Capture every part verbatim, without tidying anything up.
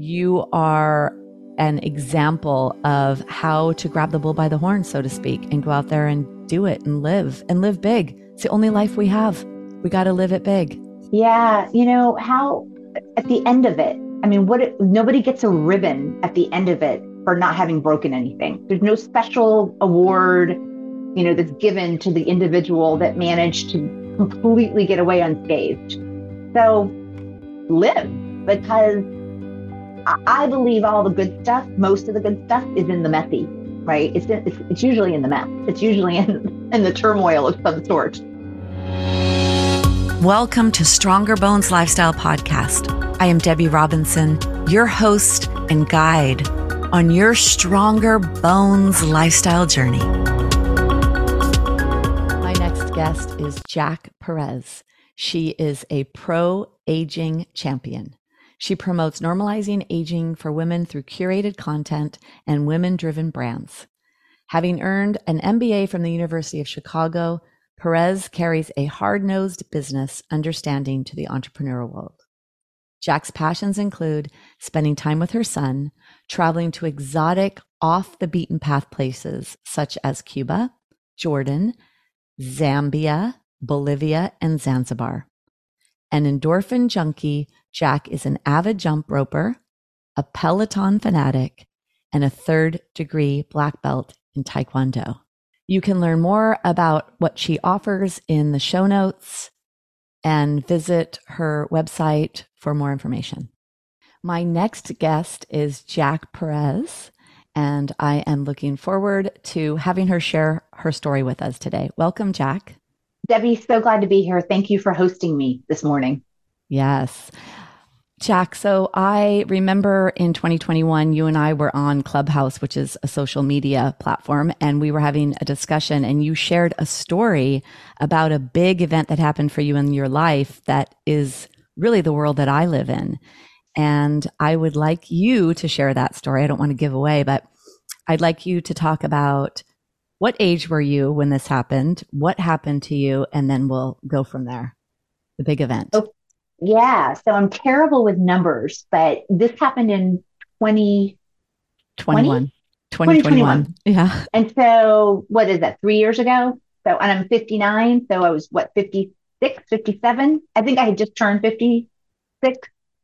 you are an example of how to grab the bull by the horn, so to speak, and go out there and do it and live and live big. It's the only life we have. We got to live it big. Yeah. You know, how at the end of it, I mean, what, it, nobody gets a ribbon at the end of it for not having broken anything. There's no special award, you know, that's given to the individual that managed to completely get away unscathed. So live, because I believe all the good stuff, most of the good stuff is in the messy, right? It's, in, it's, it's usually in the mess. It's usually in, in the turmoil of some sort. Welcome to Stronger Bones Lifestyle Podcast. I am Debbie Robinson, your host and guide on your Stronger Bones lifestyle journey. My next guest is Jack Perez. She is a pro-aging champion. She promotes normalizing aging for women through curated content and women-driven brands. Having earned an M B A from the University of Chicago, Perez carries a hard-nosed business understanding to the entrepreneurial world. Jack's passions include spending time with her son, traveling to exotic, off-the-beaten-path places such as Cuba, Jordan, Zambia, Bolivia, and Zanzibar. An endorphin junkie, Jack is an avid jump roper, a Peloton fanatic, and a third-degree black belt in Taekwondo. You can learn more about what she offers in the show notes and visit her website for more information. My next guest is Jack Perez, and I am looking forward to having her share her story with us today. Welcome, Jack. Debbie, so glad to be here. Thank you for hosting me this morning. Yes. Jack, so I remember in twenty twenty-one, you and I were on Clubhouse, which is a social media platform, and we were having a discussion, and you shared a story about a big event that happened for you in your life that is really the world that I live in. And I would like you to share that story. I don't want to give away, but I'd like you to talk about what age were you when this happened, what happened to you, and then we'll go from there. The big event. Oh, yeah. So I'm terrible with numbers, but this happened in twenty twenty-one. twenty twenty-one. Yeah. And so what is that, three years ago? So, and I'm fifty-nine. So I was what, fifty-six, fifty-seven? I think I had just turned fifty-six.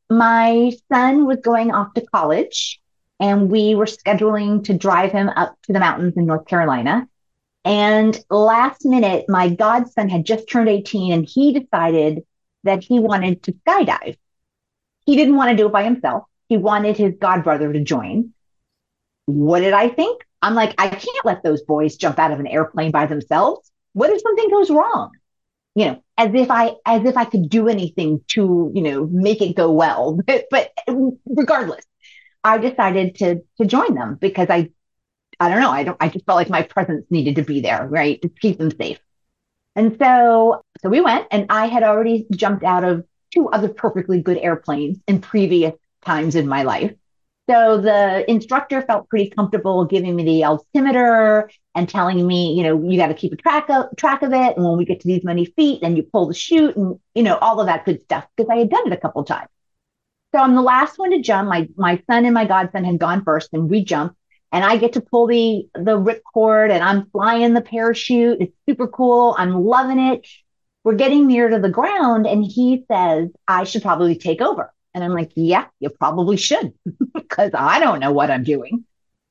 My son was going off to college, and we were scheduling to drive him up to the mountains in North Carolina. And last minute, my godson had just turned eighteen, and he decided that he wanted to skydive. He didn't want to do it by himself. He wanted his godbrother to join. What did I think? I'm like, I can't let those boys jump out of an airplane by themselves. What if something goes wrong? You know, as if I, as if I could do anything to, you know, make it go well. But, but regardless, I decided to, to join them because I, I don't know. I don't, I just felt like my presence needed to be there, right? To keep them safe. And so, so we went, and I had already jumped out of two other perfectly good airplanes in previous times in my life. So the instructor felt pretty comfortable giving me the altimeter and telling me, you know, you got to keep a track of track of it. And when we get to these many feet, then you pull the chute and, you know, all of that good stuff, because I had done it a couple of times. So I'm the last one to jump. My, my son and my godson had gone first, and we jumped. And I get to pull the, the ripcord, and I'm flying the parachute. It's super cool. I'm loving it. We're getting near to the ground, and he says, I should probably take over. And I'm like, yeah, you probably should, because I don't know what I'm doing.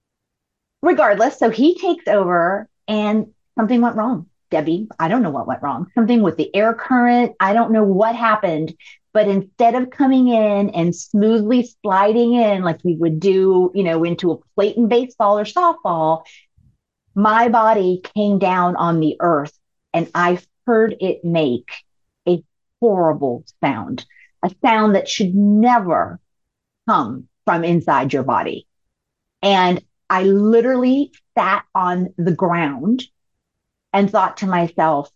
Regardless, so he takes over, and something went wrong. Debbie, I don't know what went wrong. Something with the air current. I don't know what happened. But instead of coming in and smoothly sliding in like we would do, you know, into a plate in baseball or softball, my body came down on the earth, and I heard it make a horrible sound, a sound that should never come from inside your body. And I literally sat on the ground and thought to myself,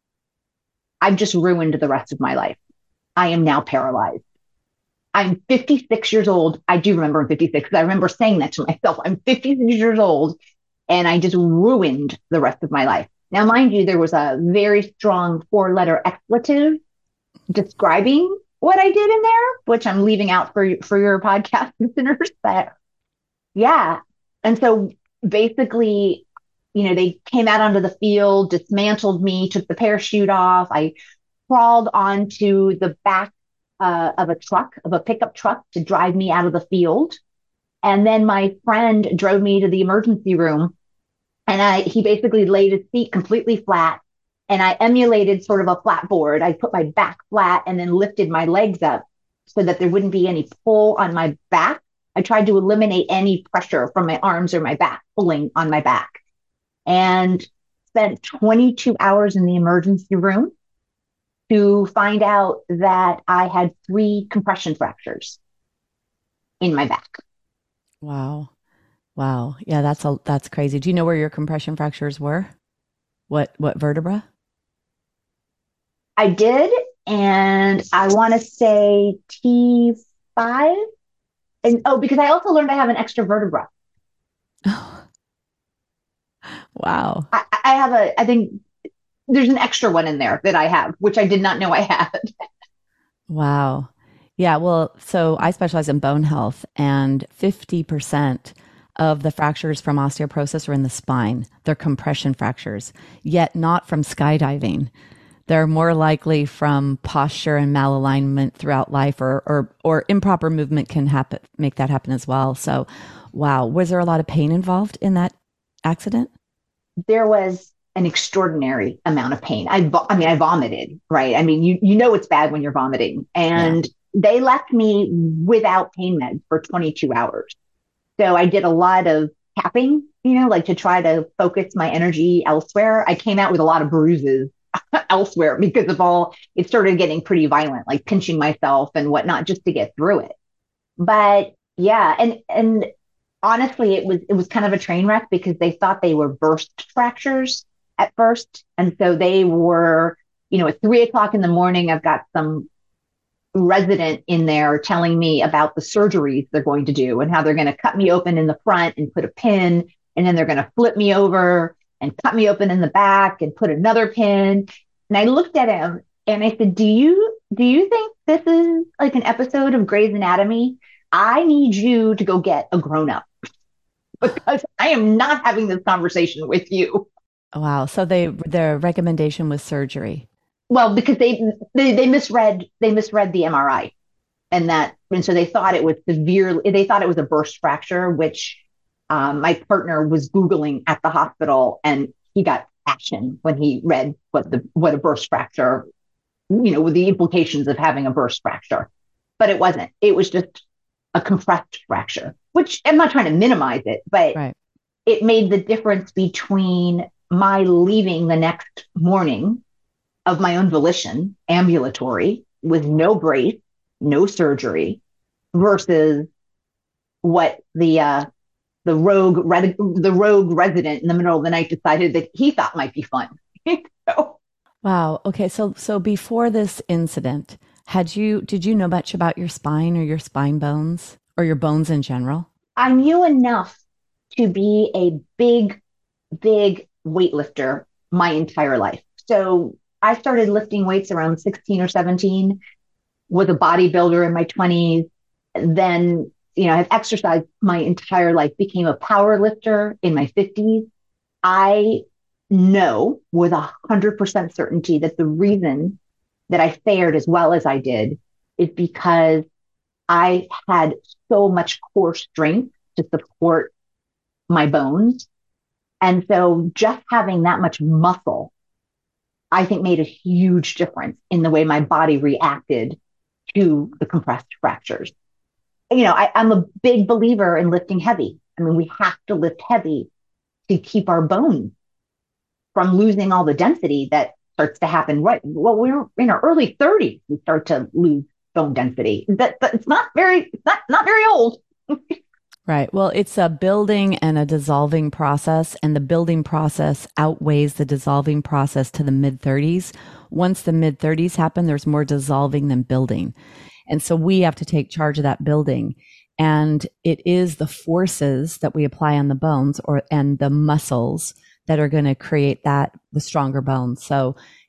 I've just ruined the rest of my life. I am now paralyzed. I'm fifty-six years old. I do remember I'm fifty-six because I remember saying that to myself. I'm fifty-six years old, and I just ruined the rest of my life. Now, mind you, there was a very strong four-letter expletive describing what I did in there, which I'm leaving out for for your podcast listeners. But yeah, and so basically, you know, they came out onto the field, dismantled me, took the parachute off. I crawled onto the back uh, of a truck, of a pickup truck, to drive me out of the field. And then my friend drove me to the emergency room, and I he basically laid his feet completely flat, and I emulated sort of a flat board. I put my back flat and then lifted my legs up so that there wouldn't be any pull on my back. I tried to eliminate any pressure from my arms or my back pulling on my back, and spent twenty-two hours in the emergency room to find out that I had three compression fractures in my back. Wow. Wow. Yeah, that's a that's crazy. Do you know where your compression fractures were? What what vertebra? I did, and I want to say T five. And oh, because I also learned I have an extra vertebra. Oh, wow. I, I have a, I think there's an extra one in there that I have, which I did not know I had. Wow. Yeah, well, so I specialize in bone health, and fifty percent of the fractures from osteoporosis are in the spine. They're compression fractures, yet not from skydiving. They're more likely from posture and malalignment throughout life, or or, or improper movement can happen, make that happen as well. So, wow. Was there a lot of pain involved in that accident? There was an extraordinary amount of pain. I, I mean, I vomited, right? I mean, you, you know, it's bad when you're vomiting. Yeah. And they left me without pain meds for twenty-two hours. So I did a lot of tapping, you know, like to try to focus my energy elsewhere. I came out with a lot of bruises elsewhere because of all, it started getting pretty violent, like pinching myself and whatnot just to get through it. But yeah, and, and honestly, it was, it was kind of a train wreck because they thought they were burst fractures at first. And so they were, you know, at three o'clock in the morning, I've got some resident in there telling me about the surgeries they're going to do and how they're going to cut me open in the front and put a pin, and then they're going to flip me over and cut me open in the back and put another pin. And I looked at him and I said, do you, do you think this is like an episode of Grey's Anatomy? I need you to go get a grown up because I am not having this conversation with you. Wow. So they their recommendation was surgery. Well, because they, they, they misread, they misread the M R I, and that, and so they thought it was severe. They thought it was a burst fracture, which um, my partner was Googling at the hospital, and he got passion when he read what the, what a burst fracture, you know, with the implications of having a burst fracture, but it wasn't, it was just a compressed fracture, which I'm not trying to minimize it, but Right. it made the difference between my leaving the next morning of my own volition, ambulatory, with no brace, no surgery, versus what the uh, the rogue red, the rogue resident in the middle of the night decided that he thought might be fun. So, Wow. Okay. So so before this incident, had you did you know much about your spine or your spine bones or your bones in general? I knew enough to be a big, big weightlifter my entire life. So I started lifting weights around sixteen or seventeen, was a bodybuilder in my twenties. Then, you know, I've exercised my entire life, became a power lifter in my fifties. I know with a hundred percent certainty that the reason that I fared as well as I did is because I had so much core strength to support my bones. And so just having that much muscle, I think, made a huge difference in the way my body reacted to the compressed fractures. You know, I, I'm a big believer in lifting heavy. I mean, we have to lift heavy to keep our bones from losing all the density that starts to happen. Right. Well, we're in our early thirties, we start to lose bone density. That, but it's not very, it's not, not very old. Right. Well, it's a building and a dissolving process, and the building process outweighs the dissolving process to the mid thirties. Once the mid thirties happen, there's more dissolving than building. And so we have to take charge of that building. And it is the forces that we apply on the bones or and the muscles that are going to create that the stronger bones. So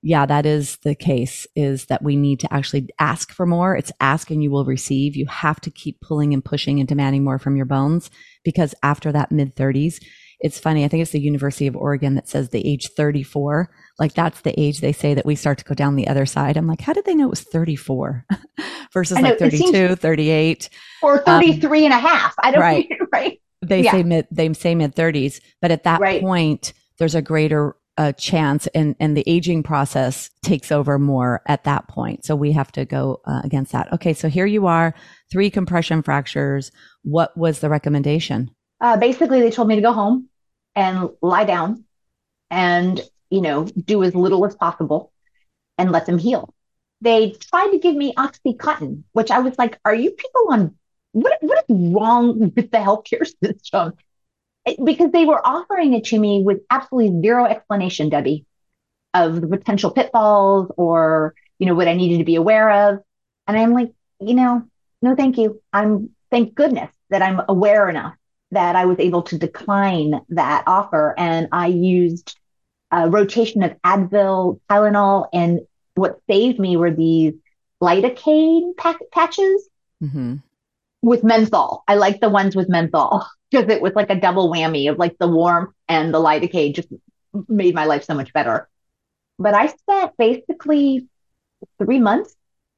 yeah, that is the case, is that we need to actually ask for more. It's ask and you will receive. You have to keep pulling and pushing and demanding more from your bones, because after that mid thirties, it's funny. I think it's the University of Oregon that says the age thirty-four, like that's the age they say that we start to go down the other side. I'm like, how did they know it was thirty-four versus I know, like thirty-two, seems, thirty-eight? or thirty-three Um, and a half. I don't right. right. They Yeah. say mid, they say mid thirties, but at that Right. point, there's a greater uh, chance, and, and the aging process takes over more at that point. So we have to go uh, against that. Okay. So here you are, three compression fractures. What was the recommendation? Uh, basically, they told me to go home and lie down and, you know, do as little as possible and let them heal. They tried to give me Oxycontin, which I was like, are you people on, what, what is wrong with the healthcare system? It, because they were offering it to me with absolutely zero explanation, Debbie, of the potential pitfalls or, you know, what I needed to be aware of. And I'm like, you know, no, thank you. I'm, thank goodness that I'm aware enough that I was able to decline that offer. And I used a rotation of Advil, Tylenol, and what saved me were these lidocaine pack- patches Mm-hmm. with menthol. I like the ones with menthol because it was like a double whammy of like the warmth and the lidocaine just made my life so much better. But I spent basically three months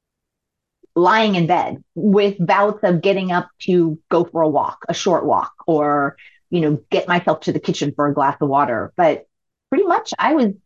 lying in bed with bouts of getting up to go for a walk, a short walk, or, you know, get myself to the kitchen for a glass of water. But pretty much I was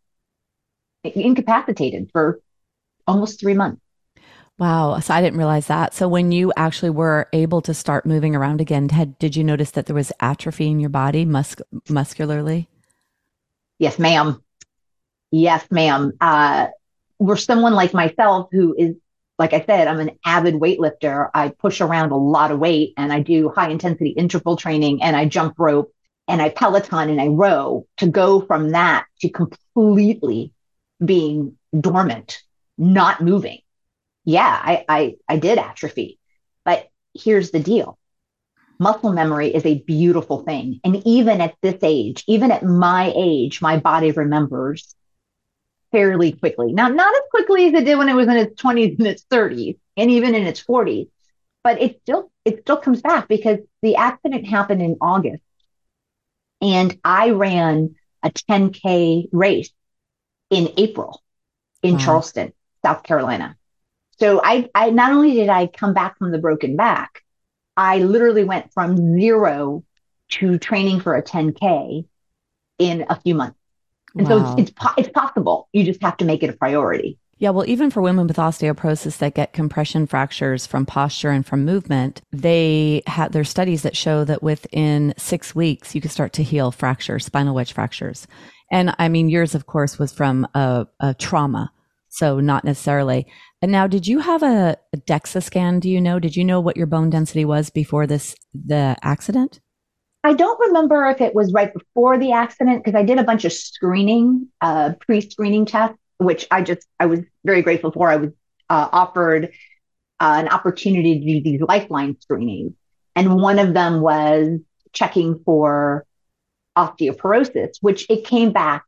incapacitated for almost three months. Wow. So I didn't realize that. So when you actually were able to start moving around again, had, did you notice that there was atrophy in your body mus- muscularly? Yes, ma'am. Yes, ma'am. Uh, for someone like myself who is, like I said, I'm an avid weightlifter. I push around a lot of weight and I do high intensity interval training and I jump rope and I Peloton and I row. To go from that to completely being dormant, not moving. Yeah, I, I, I did atrophy. But here's the deal. Muscle memory is a beautiful thing. And even at this age, even at my age, my body remembers fairly quickly. Now, not as quickly as it did when it was in its twenties and its thirties, and even in its forties, but it still it still comes back because the accident happened in August, and I ran a ten K race in April in Wow. Charleston, South Carolina. So I, I not only did I come back from the broken back, I literally went from zero to training for a ten K in a few months. And so it's, Wow. it's, it's possible. You just have to make it a priority. Yeah, well, even for women with osteoporosis that get compression fractures from posture and from movement, they have there's studies that show that within six weeks you can start to heal fractures, spinal wedge fractures. And I mean, yours, of course, was from a, a trauma, so not necessarily. And now, did you have a, a DEXA scan? Do you know? Did you know what your bone density was before this the accident? I don't remember if it was right before the accident because I did a bunch of screening, uh, pre-screening tests, which I just I was very grateful for. I was uh, offered uh, an opportunity to do these lifeline screenings, and one of them was checking for osteoporosis, which it came back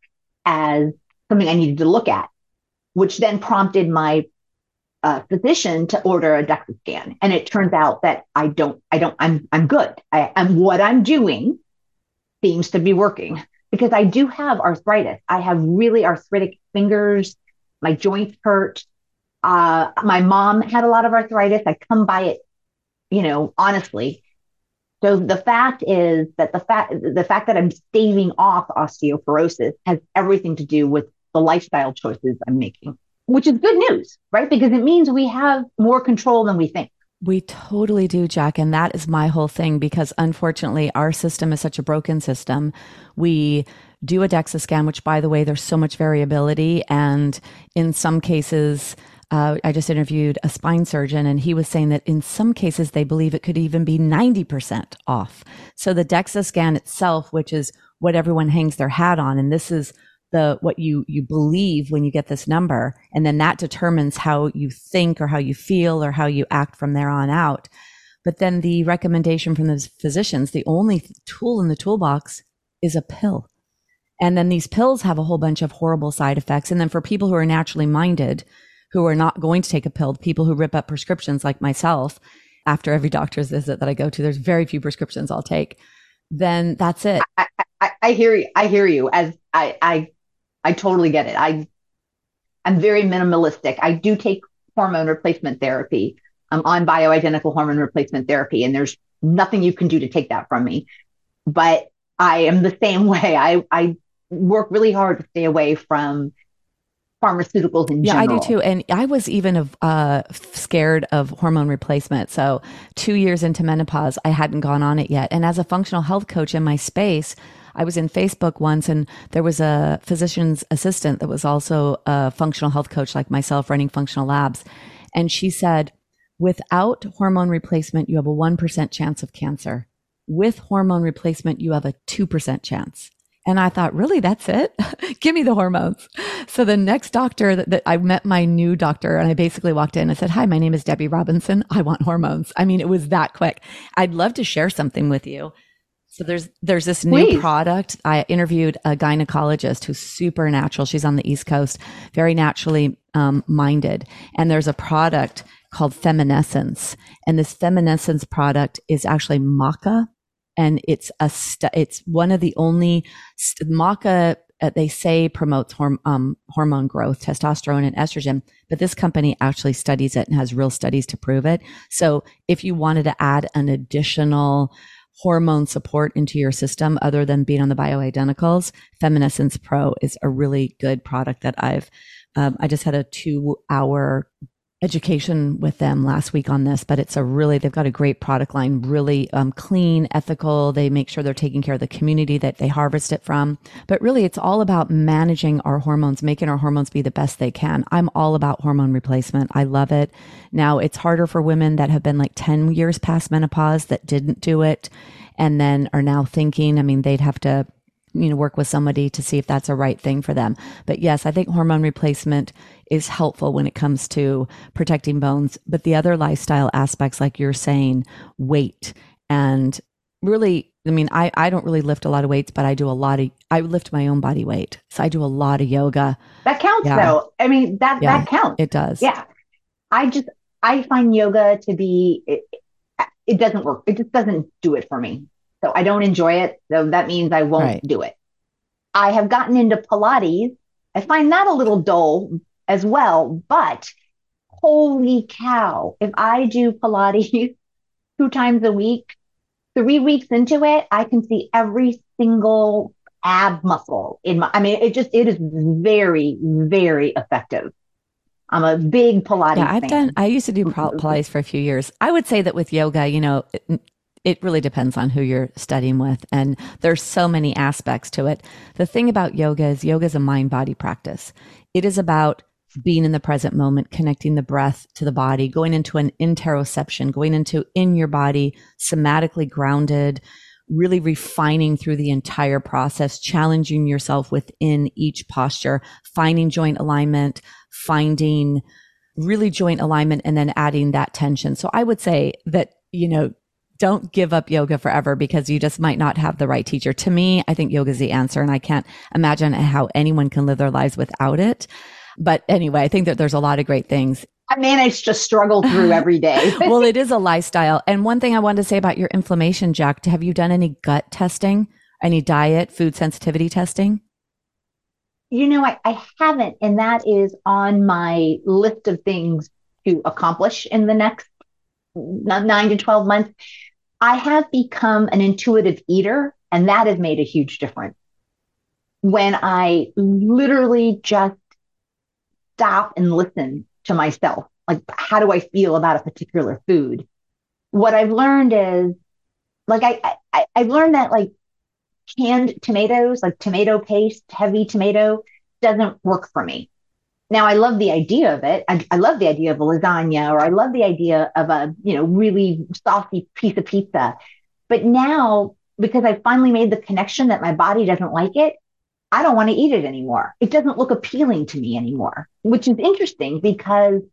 as something I needed to look at, which then prompted my uh, physician to order a DEXA scan. And it turns out that I don't, I don't, I'm, I'm good. I, I'm what I'm doing seems to be working because I do have arthritis. I have really arthritic fingers. My joints hurt. Uh, my mom had a lot of arthritis. I come by it, you know, honestly. So the fact is that the fact, the fact that I'm staving off osteoporosis has everything to do with the lifestyle choices I'm making, which is good news, right? Because it means we have more control than we think. We totally do, Jack. And that is my whole thing because unfortunately, our system is such a broken system. We do a DEXA scan, which, by the way, there's so much variability. And in some cases, uh, I just interviewed a spine surgeon and he was saying that in some cases, they believe it could even be ninety percent off. So the DEXA scan itself, which is what everyone hangs their hat on, and this is the what you you believe when you get this number, and then that determines how you think or how you feel or how you act from there on out. But then the recommendation from those physicians, the only tool in the toolbox is a pill. And then these pills have a whole bunch of horrible side effects. And then for people who are naturally minded, who are not going to take a pill, people who rip up prescriptions like myself, after every doctor's visit that I go to, there's very few prescriptions I'll take. Then that's it. I, I, I hear you. I hear you. As I, I, I totally get it. I, I'm very minimalistic. I do take hormone replacement therapy. I'm on bioidentical hormone replacement therapy, and there's nothing you can do to take that from me. But I am the same way. I, I work really hard to stay away from pharmaceuticals in yeah, general. I do too. And I was even uh, scared of hormone replacement. So two years into menopause, I hadn't gone on it yet. And as a functional health coach in my space, I was in Facebook once, and there was a physician's assistant that was also a functional health coach like myself running functional labs. And she said, without hormone replacement, you have a one percent chance of cancer. With hormone replacement, you have a two percent chance. And I thought, really, that's it? Give me the hormones. So the next doctor that, that I met, my new doctor, and I basically walked in and said, hi, my name is Debbie Robinson. I want hormones. I mean, it was that quick. I'd love to share something with you. So there's, there's this new Please. product. I interviewed a gynecologist who's super natural. She's on the East Coast, very naturally um, minded. And there's a product called Feminescence. And this Feminescence product is actually maca. And it's a, st- it's one of the only st- maca, uh, they say promotes horm- um, hormone growth, testosterone and estrogen, but this company actually studies it and has real studies to prove it. So if you wanted to add an additional hormone support into your system other than being on the bioidenticals, Feminescence Pro is a really good product that I've, um, I just had a two hour education with them last week on this, but it's a really, they've got a great product line, really um, clean, ethical. They make sure they're taking care of the community that they harvest it from. But really, it's all about managing our hormones, making our hormones be the best they can. I'm all about hormone replacement. I love it. Now, it's harder for women that have been like ten years past menopause that didn't do it and then are now thinking, I mean, they'd have to you know, work with somebody to see if that's a right thing for them. But yes, I think hormone replacement is helpful when it comes to protecting bones. But the other lifestyle aspects, like you're saying, weight and really, I mean, I, I don't really lift a lot of weights, but I do a lot of, I lift my own body weight. So I do a lot of yoga. That counts yeah. though. I mean, that, yeah, that counts. It does. Yeah. I just, I find yoga to be, it, it doesn't work. It just doesn't do it for me. So I don't enjoy it. So that means I won't right. do it. I have gotten into Pilates. I find that a little dull as well, but holy cow, if I do Pilates two times a week, three weeks into it, I can see every single ab muscle in my, I mean, it just, it is very, very effective. I'm a big Pilates yeah, I've fan. done, I used to do Pilates for a few years. I would say that with yoga, you know, it, it really depends on who you're studying with. And there's so many aspects to it. The thing about yoga is yoga is a mind body practice. It is about being in the present moment, connecting the breath to the body, going into an interoception, going into in your body, somatically grounded, really refining through the entire process, challenging yourself within each posture, finding joint alignment, finding really joint alignment, and then adding that tension. So I would say that, you know, don't give up yoga forever because you just might not have the right teacher. To me, I think yoga is the answer, and I can't imagine how anyone can live their lives without it. But anyway, I think that there's a lot of great things. I manage to struggle through every day. Well, it is a lifestyle. And one thing I wanted to say about your inflammation, Jack, have you done any gut testing, any diet, food sensitivity testing? You know, I, I haven't, and that is on my list of things to accomplish in the next nine to twelve months. I have become an intuitive eater, and that has made a huge difference. When I literally just stop and listen to myself, like, how do I feel about a particular food? What I've learned is, like, I, I I've learned that like canned tomatoes, like tomato paste, heavy tomato, doesn't work for me. Now, I love the idea of it. I, I love the idea of a lasagna, or I love the idea of a, you know, really saucy piece of pizza. But now, because I finally made the connection that my body doesn't like it, I don't want to eat it anymore. It doesn't look appealing to me anymore, which is interesting because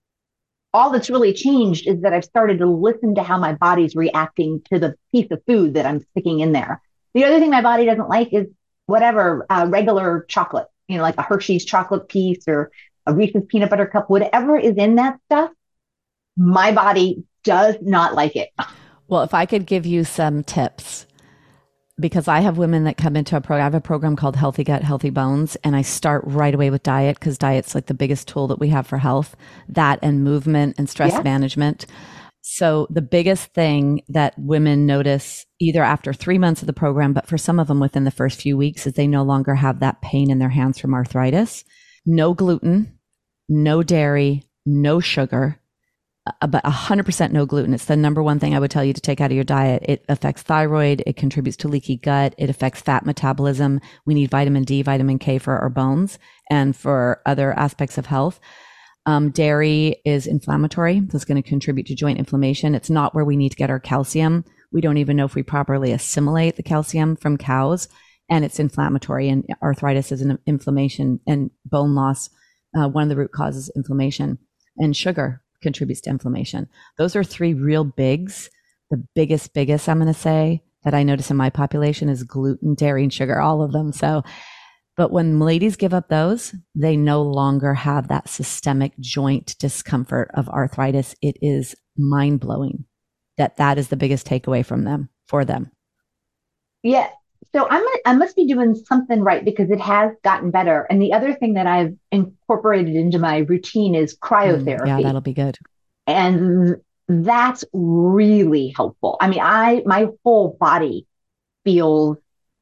all that's really changed is that I've started to listen to how my body's reacting to the piece of food that I'm sticking in there. The other thing my body doesn't like is whatever, uh, regular chocolate, you know, like a Hershey's chocolate piece or a Reese's peanut butter cup, whatever is in that stuff, my body does not like it. Well, if I could give you some tips, because I have women that come into a program. I have a program called Healthy Gut, Healthy Bones, and I start right away with diet because diet's like the biggest tool that we have for health, that and movement and stress yeah. management. So the biggest thing that women notice either after three months of the program, but for some of them within the first few weeks, is they no longer have that pain in their hands from arthritis. No gluten, no dairy, no sugar, but one hundred percent no gluten. It's the number one thing I would tell you to take out of your diet. It affects thyroid. It contributes to leaky gut. It affects fat metabolism. We need vitamin D, vitamin K for our bones and for other aspects of health. Um, dairy is inflammatory. So it's going to contribute to joint inflammation. It's not where we need to get our calcium. We don't even know if we properly assimilate the calcium from cows, and it's inflammatory, and arthritis is an inflammation, and bone loss. Uh, one of the root causes inflammation, and sugar contributes to inflammation. Those are three real bigs. The biggest, biggest I'm going to say that I notice in my population is gluten, dairy, and sugar, all of them. So, but when ladies give up those, they no longer have that systemic joint discomfort of arthritis. It is mind blowing that that is the biggest takeaway from them, for them. Yeah. So I'm, I must be doing something right because it has gotten better. And the other thing that I've incorporated into my routine is cryotherapy. Mm, yeah, that'll be good. And that's really helpful. I mean, I, my whole body feels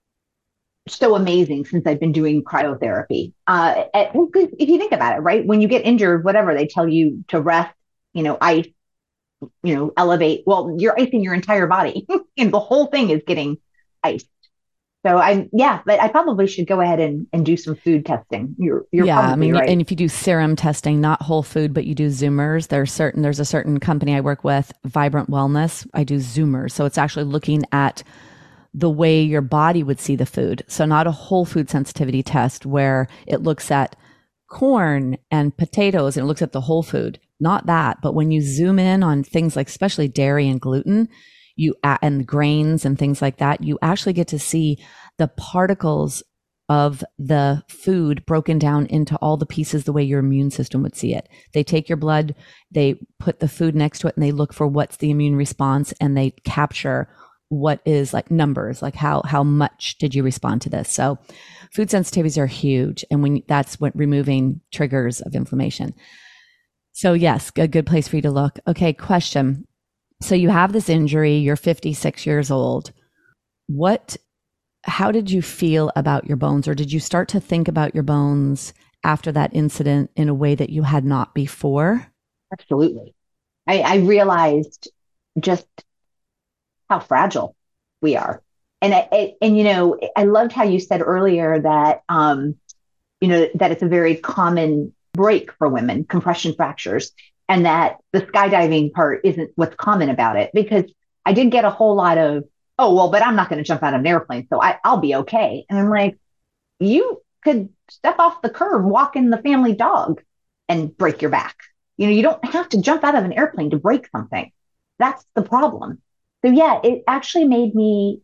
so amazing since I've been doing cryotherapy. Uh, if you think about it, right? When you get injured, whatever, they tell you to rest, you know, ice, you know, elevate. Well, you're icing your entire body and the whole thing is getting iced. So I, yeah, but I probably should go ahead and, and do some food testing. You're, you're yeah, I mean, right. And if you do serum testing, not whole food, but you do Zoomers, there's certain, there's a certain company I work with, Vibrant Wellness. I do Zoomers. So it's actually looking at the way your body would see the food. So not a whole food sensitivity test where it looks at corn and potatoes and it looks at the whole food, not that. But when you zoom in on things like especially dairy and gluten, you and grains and things like that, you actually get to see the particles of the food broken down into all the pieces the way your immune system would see it. They take your blood, they put the food next to it, and they look for what's the immune response, and they capture what is like numbers, like how how much did you respond to this. So food sensitivities are huge, and when that's what removing triggers of inflammation. So yes, a good place for you to look. Okay, question. So you have this injury, you're fifty-six years old. What, how did you feel about your bones, or did you start to think about your bones after that incident in a way that you had not before? Absolutely. I, I realized just how fragile we are. And, I, and, you know, I loved how you said earlier that, um, you know, that it's a very common break for women, compression fractures. And that the skydiving part isn't what's common about it, because I did get a whole lot of, oh, well, but I'm not going to jump out of an airplane, so I, I'll be okay. And I'm like, you could step off the curb, walk in the family dog and break your back. You know, you don't have to jump out of an airplane to break something. That's the problem. So yeah, it actually made me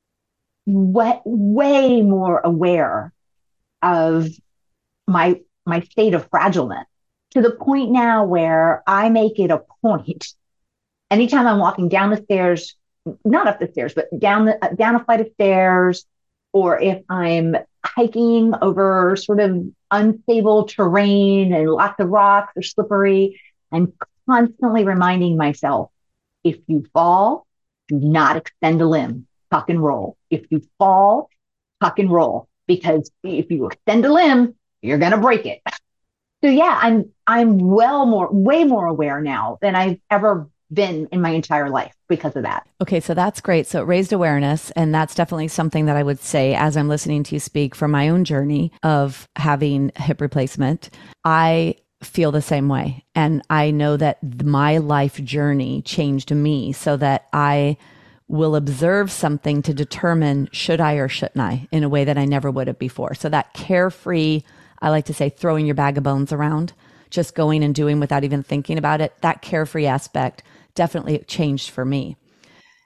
way, way more aware of my, my state of fragileness, to the point now where I make it a point anytime I'm walking down the stairs, not up the stairs, but down the down a flight of stairs, or if I'm hiking over sort of unstable terrain and lots of rocks or slippery, I'm constantly reminding myself, if you fall, do not extend a limb, tuck and roll. If you fall, tuck and roll, because if you extend a limb, you're going to break it. So yeah, I'm I'm well more, way more aware now than I've ever been in my entire life because of that. Okay, so that's great. So it raised awareness, and that's definitely something that I would say as I'm listening to you speak from my own journey of having hip replacement. I feel the same way, and I know that my life journey changed me so that I will observe something to determine should I or shouldn't I in a way that I never would have before. So that carefree, I like to say, throwing your bag of bones around, just going and doing without even thinking about it, that carefree aspect definitely changed for me.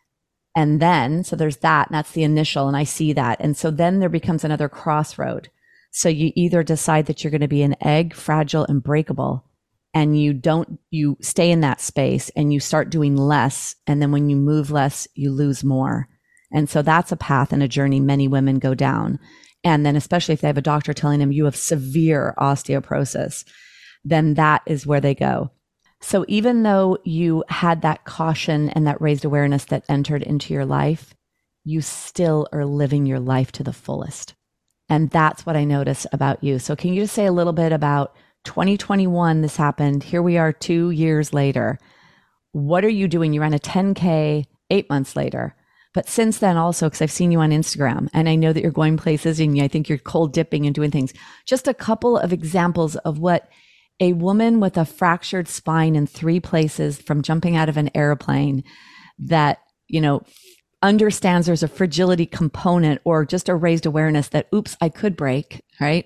And then, so there's that, and that's the initial, and I see that. And so then there becomes another crossroad. So you either decide that you're going to be an egg, fragile and breakable, and you don't, you stay in that space and you start doing less. And then when you move less, you lose more. And so that's a path and a journey many women go down. And then especially if they have a doctor telling them you have severe osteoporosis, then that is where they go. So even though you had that caution and that raised awareness that entered into your life, you still are living your life to the fullest. And that's what I notice about you. So can you just say a little bit about twenty twenty-one, this happened. Here we are two years later. What are you doing? You ran a ten K eight months later. But since then also, because I've seen you on Instagram and I know that you're going places and I think you're cold dipping and doing things. Just a couple of examples of what a woman with a fractured spine in three places from jumping out of an airplane that, you know, understands there's a fragility component or just a raised awareness that, oops, I could break, right?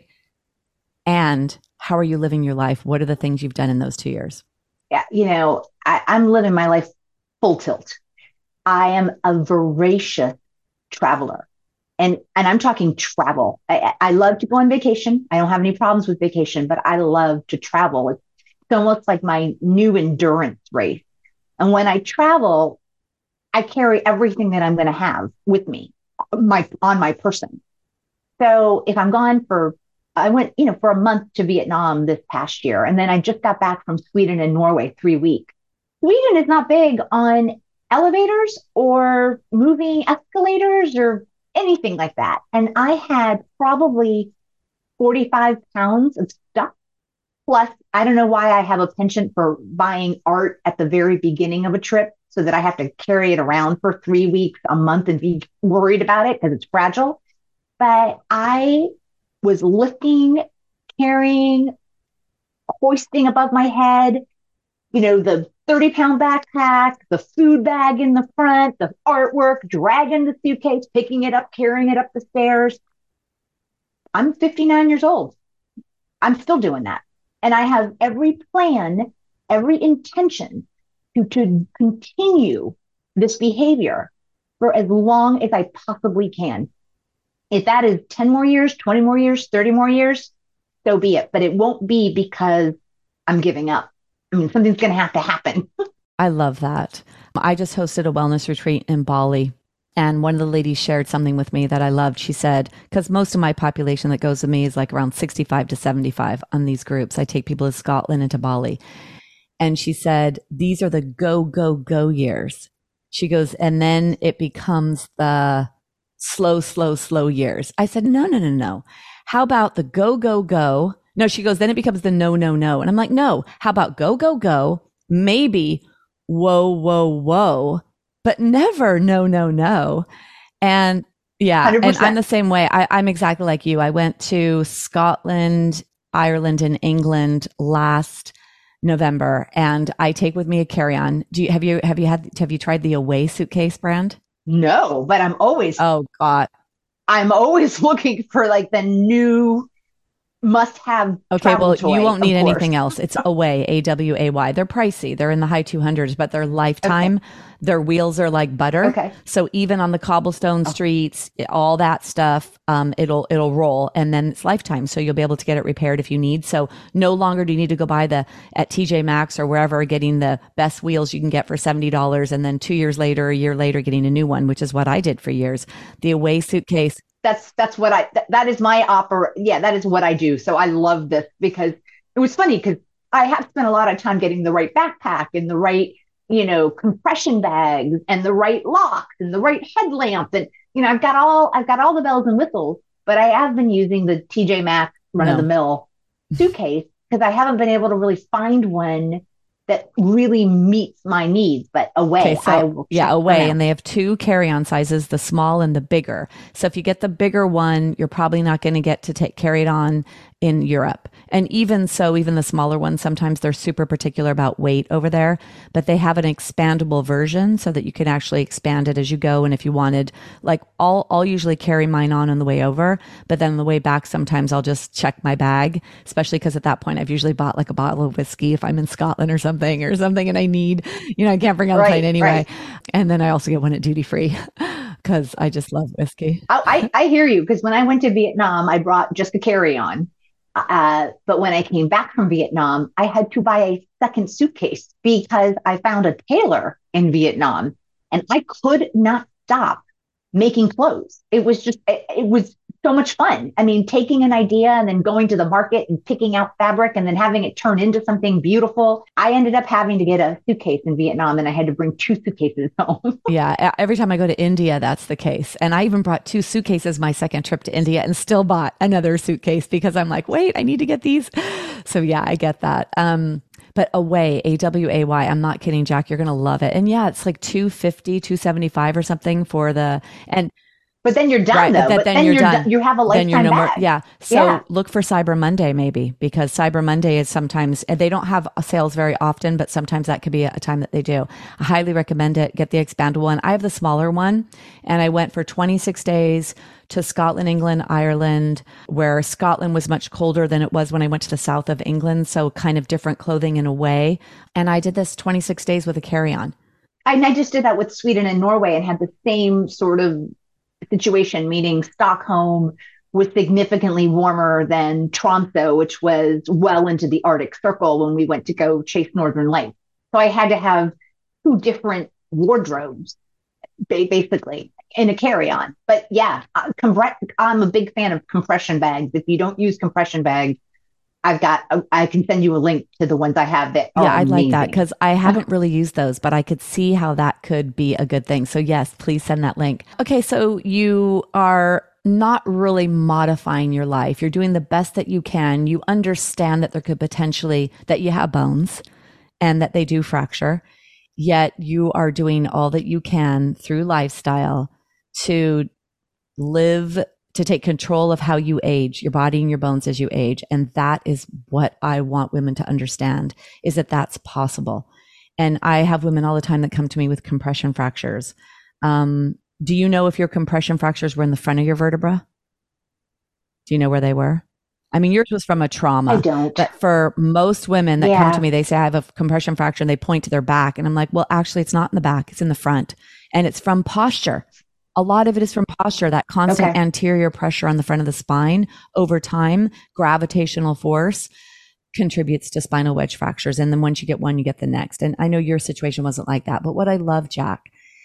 And how are you living your life? What are the things you've done in those two years? Yeah, you know, I, I'm living my life full tilt. I am a voracious traveler. And and I'm talking travel. I, I love to go on vacation. I don't have any problems with vacation, but I love to travel. It's almost like my new endurance race. And when I travel, I carry everything that I'm going to have with me, my on my person. So if I'm gone for, I went, you know, for a month to Vietnam this past year, and then I just got back from Sweden and Norway three weeks. Sweden is not big on elevators or moving escalators or anything like that. And I had probably forty-five pounds of stuff. Plus, I don't know why I have a penchant for buying art at the very beginning of a trip so that I have to carry it around for three weeks, a month and be worried about it because it's fragile. But I was lifting, carrying, hoisting above my head, you know, the thirty pound backpack, the food bag in the front, the artwork, dragging the suitcase, picking it up, carrying it up the stairs. I'm fifty-nine years old. I'm still doing that. And I have every plan, every intention to, to continue this behavior for as long as I possibly can. If that is ten more years, twenty more years, thirty more years, so be it. But it won't be because I'm giving up. I mean, something's going to have to happen. I love that. I just hosted a wellness retreat in Bali, and one of the ladies shared something with me that I loved. She said, because most of my population that goes to me is like around sixty-five to seventy-five on these groups. I take people to Scotland and to Bali. And she said, these are the go, go, go years. She goes, and then it becomes the slow, slow, slow years. I said, no, no, no, no. How about the go, go, go? No, she goes, then it becomes the no, no, no. And I'm like, no, how about go, go, go? Maybe whoa, whoa, whoa, but never no, no, no. And yeah, one hundred percent. And I'm the same way. I, I'm exactly like you. I went to Scotland, Ireland, and England last November, and I take with me a carry-on. Do you have you have you had have you tried the Away suitcase brand? No, but I'm always oh god, I'm always looking for like the new must have. Okay, well, toy, you won't need course. anything else. It's Away, A W A Y. They're pricey. They're in the high two hundreds, but they're lifetime. Okay. Their wheels are like butter. Okay. So even on the cobblestone oh. streets, all that stuff, um, it'll it'll roll, and then it's lifetime. So you'll be able to get it repaired if you need. So no longer do you need to go buy the at T J Maxx or wherever getting the best wheels you can get for seventy dollars, and then two years later, a year later, getting a new one, which is what I did for years. The Away suitcase. That's that's what I that, that is my opera. Yeah, that is what I do. So I love this because it was funny because I have spent a lot of time getting the right backpack and the right, you know, compression bags and the right locks and the right headlamp. And, you know, I've got all I've got all the bells and whistles, but I have been using the T J Maxx run of the mill suitcase because I haven't been able to really find one that really meets my needs. But Away, okay, so, I will yeah, Away, and they have two carry-on sizes, the small and the bigger. So if you get the bigger one, you're probably not going to get to take carry it on in Europe. And even so, even the smaller ones, sometimes they're super particular about weight over there, but they have an expandable version so that you can actually expand it as you go. And if you wanted, like I'll, I'll usually carry mine on on the way over, but then on the way back, sometimes I'll just check my bag, especially because at that point I've usually bought like a bottle of whiskey if I'm in Scotland or something or something and I need, you know, I can't bring on the Right, plane anyway. right. And then I also get one at duty free because I just love whiskey. I, I, I hear you because when I went to Vietnam, I brought just a carry on. Uh, but when I came back from Vietnam, I had to buy a second suitcase because I found a tailor in Vietnam and I could not stop making clothes. It was just, it, it was so much fun. I mean, taking an idea and then going to the market and picking out fabric and then having it turn into something beautiful. I ended up having to get a suitcase in Vietnam and I had to bring two suitcases home. Yeah. Every time I go to India, that's the case. And I even brought two suitcases my second trip to India and still bought another suitcase because I'm like, wait, I need to get these. So yeah, I get that. Um, But Away, A W A Y, I'm not kidding, Jack, you're going to love it. And yeah, it's like two fifty, two seventy-five or something for the, and But then you're done right, though. but But then then you're you're done. done. You have a Then you're lifetime no more. bag. Yeah. So Yeah. look for Cyber Monday maybe because Cyber Monday is sometimes, and they don't have sales very often, but sometimes that could be a time that they do. I highly recommend it. Get the expandable one. I have the smaller one and I went for twenty-six days to Scotland, England, Ireland, where Scotland was much colder than it was when I went to the south of England. So kind of different clothing in a way. And I did this twenty-six days with a carry-on. And I just did that with Sweden and Norway and had the same sort of situation, meaning Stockholm was significantly warmer than Tromsø, which was well into the Arctic Circle when we went to go chase Northern Lights. So I had to have two different wardrobes, basically, in a carry-on. But yeah, I'm a big fan of compression bags. If you don't use compression bags, I've got, I can send you a link to the ones I have that are Yeah, I'd amazing. like that because I haven't really used those, but I could see how that could be a good thing. So yes, please send that link. Okay, so you are not really modifying your life. You're doing the best that you can. You understand that there could potentially, that you have bones and that they do fracture, yet you are doing all that you can through lifestyle to live, to take control of how you age, your body and your bones as you age. And that is what I want women to understand, is that that's possible. And I have women all the time that come to me with compression fractures. Um, do you know if your compression fractures were in the front of your vertebra? Do you know where they were? I mean, yours was from a trauma. I don't. But for most women that Yeah. come to me, they say, I have a compression fracture and they point to their back. And I'm like, well, actually, it's not in the back. It's in the front. And it's from posture. A lot of it is from posture, that constant Okay. anterior pressure on the front of the spine over time, gravitational force contributes to spinal wedge fractures. And then once you get one, you get the next. And I know your situation wasn't like that. But what I love, Jack,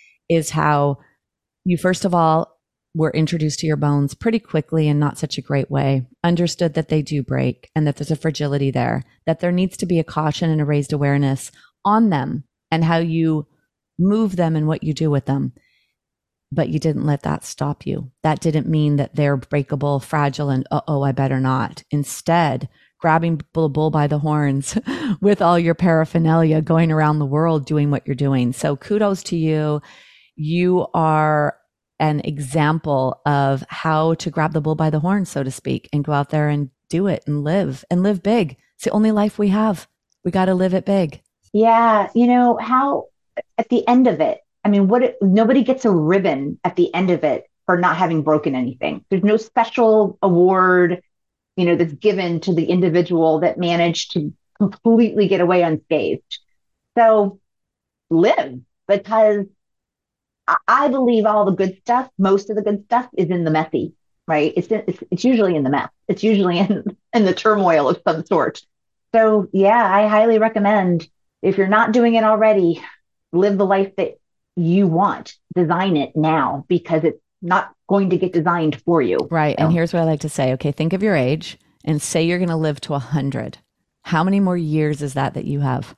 is how you, first of all, were introduced to your bones pretty quickly in not such a great way, understood that they do break and that there's a fragility there, that there needs to be a caution and a raised awareness on them and how you move them and what you do with them. But you didn't let that stop you. That didn't mean that they're breakable, fragile, and uh-oh, I better not. Instead, grabbing the bull by the horns with all your paraphernalia, going around the world doing what you're doing. So kudos to you. You are an example of how to grab the bull by the horns, so to speak, and go out there and do it and live and live big. It's the only life we have. We got to live it big. Yeah. You know, how at the end of it, I mean, what it, nobody gets a ribbon at the end of it for not having broken anything. There's no special award, you know, that's given to the individual that managed to completely get away unscathed. So live, because I, I believe all the good stuff, most of the good stuff is in the messy, right? It's, in, it's, it's usually in the mess. It's usually in, in the turmoil of some sort. So yeah, I highly recommend, if you're not doing it already, live the life that you want. Design it now, because it's not going to get designed for you. Right. So. And here's what I like to say. Okay, think of your age and say you're going to live to one hundred. How many more years is that that you have?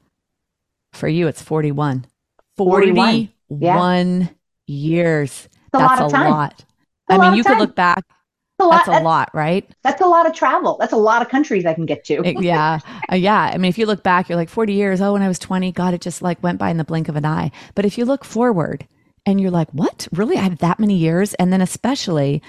For you, it's forty-one. forty-one. forty-one Yeah. years. A That's lot of a time. lot. A I lot mean, of you time. could look back. A lot, That's a that's, lot, right? that's a lot of travel. That's a lot of countries I can get to. It- yeah. Uh, yeah. I mean, if you look back, you're like forty years. Oh, when I was twenty, God, it just like went by in the blink of an eye. But if you look forward and you're like, what? Really? I have that many years? And then especially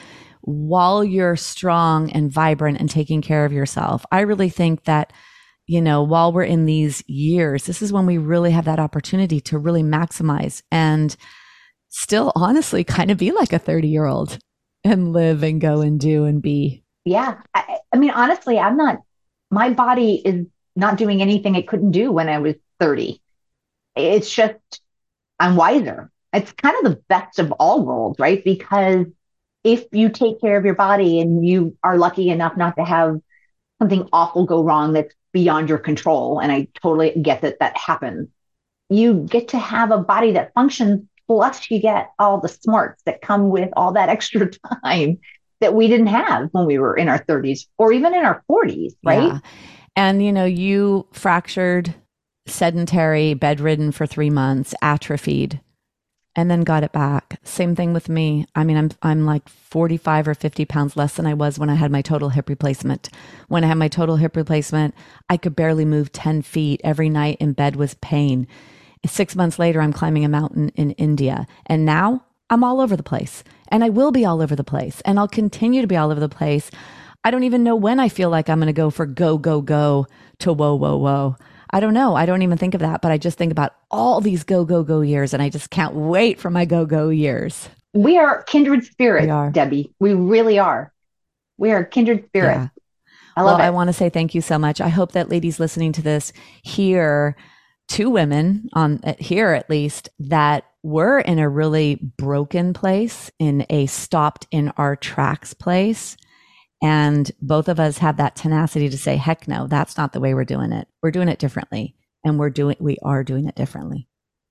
while you're strong and vibrant and taking care of yourself. I really think that, you know, while we're in these years, this is when we really have that opportunity to really maximize and still honestly kind of be like a thirty year old and live and go and do and be. Yeah. I, I mean, honestly, I'm not, my body is not doing anything it couldn't do when I was thirty. It's just, I'm wiser. It's kind of the best of all worlds, right? Because if you take care of your body and you are lucky enough not to have something awful go wrong that's beyond your control, and I totally get that that happens, you get to have a body that functions, plus you get all the smarts that come with all that extra time that we didn't have when we were in our thirties or even in our forties, right? Yeah. And, you know, you fractured, sedentary, bedridden for three months, atrophied, and then got it back. Same thing with me. I mean, I'm I'm like forty-five or fifty pounds less than I was when I had my total hip replacement. When I had my total hip replacement, I could barely move ten feet. Every night in bed was pain. Six months later, I'm climbing a mountain in India. And now I'm all over the place. And I will be all over the place. And I'll continue to be all over the place. I don't even know when I feel like I'm going to go for go, go, go to whoa, whoa, whoa. I don't know. I don't even think of that, but I just think about all these go, go, go years, and I just can't wait for my go, go years. We are kindred spirits, We are. Debbie. We really are. We are kindred spirits. Yeah. I love well, it. I want to say thank you so much. I hope that ladies listening to this hear two women on here, at least, that were in a really broken place, in a stopped in our tracks place. And both of us have that tenacity to say, heck no, that's not the way we're doing it. We're doing it differently. And we're doing, we are doing it differently.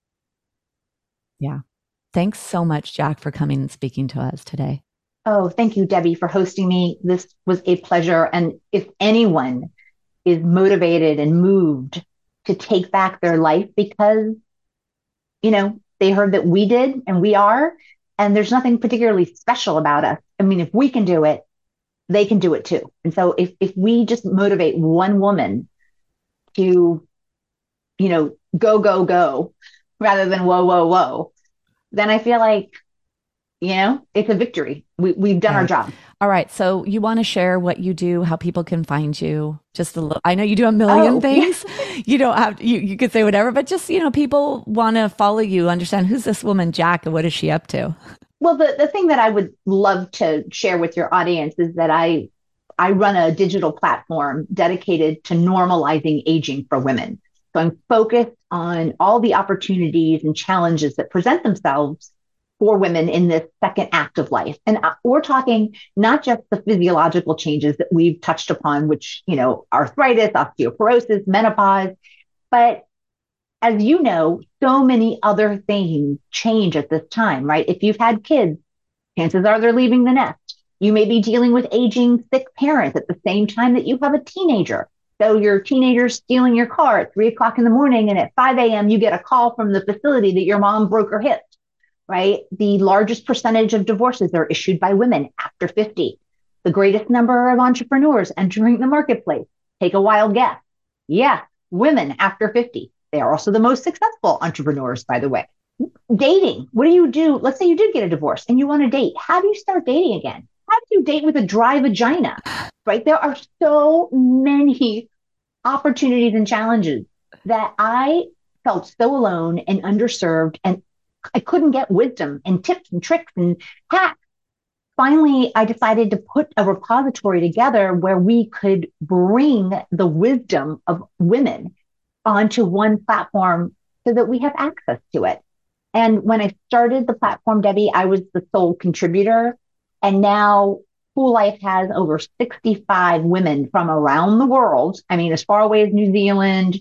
Yeah. Thanks so much, Jack, for coming and speaking to us today. Oh, thank you, Debbie, for hosting me. This was a pleasure. And if anyone is motivated and moved to take back their life because, you know, they heard that we did and we are, and there's nothing particularly special about us. I mean, if we can do it, they can do it too. And so if, if we just motivate one woman to, you know, go, go, go, rather than whoa, whoa, whoa, then I feel like, you know, it's a victory. We, we've done right. our job. All right. So you want to share what you do, how people can find you? Just a little, I know you do a million oh, things. Yeah. You don't have to, you, you could say whatever, but just, you know, people want to follow you, understand who's this woman, Jack, and what is she up to? Well, the, the thing that I would love to share with your audience is that I I run a digital platform dedicated to normalizing aging for women. So I'm focused on all the opportunities and challenges that present themselves for women in this second act of life. And we're talking not just the physiological changes that we've touched upon, which, you know, arthritis, osteoporosis, menopause, but as you know, so many other things change at this time, right? If you've had kids, chances are they're leaving the nest. You may be dealing with aging sick parents at the same time that you have a teenager. So your teenager's stealing your car at three o'clock in the morning, and at five a.m. you get a call from the facility that your mom broke her hip, right? The largest percentage of divorces are issued by women after fifty. The greatest number of entrepreneurs entering the marketplace. Take a wild guess. Yeah, women after fifty. They are also the most successful entrepreneurs, by the way. Dating. What do you do? Let's say you did get a divorce and you want to date. How do you start dating again? How do you date with a dry vagina? Right? There are so many opportunities and challenges that I felt so alone and underserved, and I couldn't get wisdom and tips and tricks and hacks. Finally, I decided to put a repository together where we could bring the wisdom of women onto one platform so that we have access to it. And when I started the platform, Debbie, I was the sole contributor. And now Cool Life has over sixty-five women from around the world. I mean, as far away as New Zealand,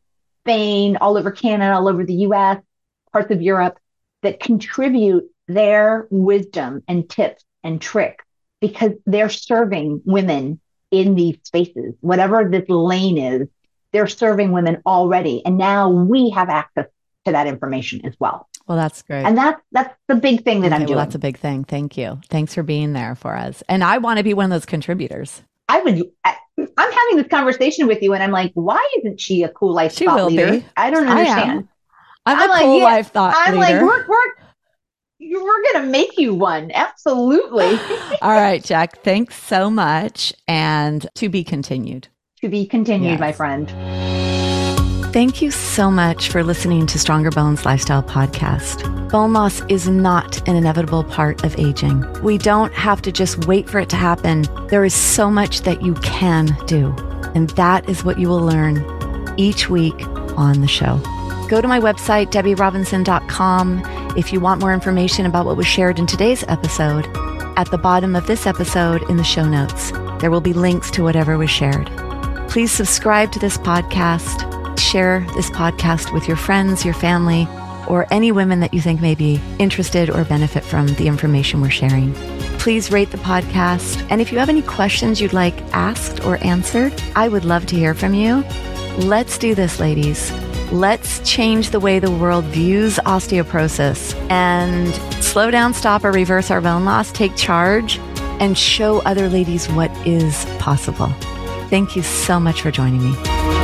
Spain, all over Canada, all over the U S, parts of Europe, that contribute their wisdom and tips and tricks because they're serving women in these spaces. Whatever this lane is, they're serving women already. And now we have access to that information as well. Well, that's great. And that's, that's the big thing that okay, I'm doing. Well, that's a big thing. Thank you. Thanks for being there for us. And I want to be one of those contributors. I would, I, I'm having this conversation with you and I'm like, why isn't she a Cool Life she thought will leader? Be. I don't understand. I am. I'm, I'm a like, Cool yeah, Life thought I'm leader. like, we're, we're, We're going to make you one. Absolutely. All right, Jack. Thanks so much. And to be continued. To be continued, Yes. my friend. Thank you so much for listening to Stronger Bones Lifestyle Podcast. Bone loss is not an inevitable part of aging. We don't have to just wait for it to happen. There is so much that you can do. And that is what you will learn each week on the show. Go to my website, debbie robinson dot com, if you want more information about what was shared in today's episode. At the bottom of this episode in the show notes, there will be links to whatever was shared. Please subscribe to this podcast. Share this podcast with your friends, your family, or any women that you think may be interested or benefit from the information we're sharing. Please rate the podcast. And if you have any questions you'd like asked or answered, I would love to hear from you. Let's do this, ladies. Let's change the way the world views osteoporosis and slow down, stop, or reverse our bone loss, take charge, and show other ladies what is possible. Thank you so much for joining me.